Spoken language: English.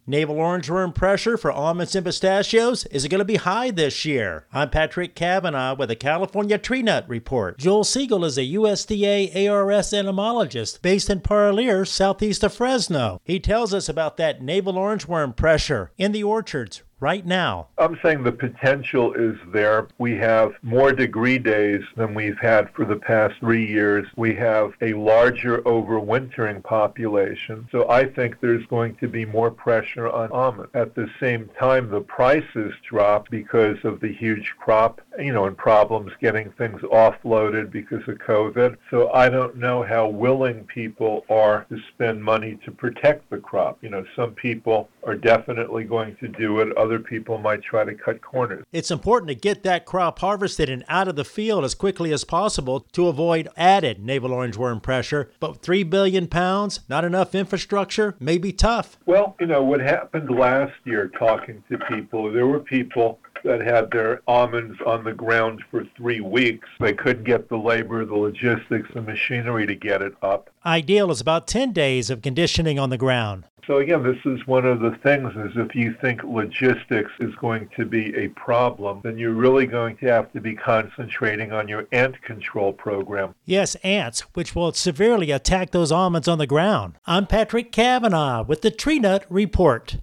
Navel orangeworm pressure for almonds and pistachios, is it going to be high this year? I'm Patrick Cavanaugh with the California Tree Nut Report. Joel Siegel is a USDA ARS entomologist based in Parlier, southeast of Fresno. He tells us about that navel orangeworm pressure in the orchards right now. I'm saying the potential is there. We have more degree days than we've had for the past 3 years. We have a larger overwintering population. So I think there's going to be more pressure on almonds. At the same time, the prices drop because of the huge crop, and problems getting things offloaded because of COVID. So I don't know how willing people are to spend money to protect the crop. Some people are definitely going to do it. Other people might try to cut corners. It's important to get that crop harvested and out of the field as quickly as possible to avoid added navel orangeworm pressure. But 3 billion pounds, not enough infrastructure, may be tough. Well, what happened last year talking to people, there were people that had their almonds on the ground for 3 weeks. They couldn't get the labor, the logistics, the machinery to get it up. Ideal is about 10 days of conditioning on the ground. So again, this is one of the things is if you think logistics is going to be a problem, then you're really going to have to be concentrating on your ant control program. Yes, ants, which will severely attack those almonds on the ground. I'm Patrick Cavanaugh with the Tree Nut Report.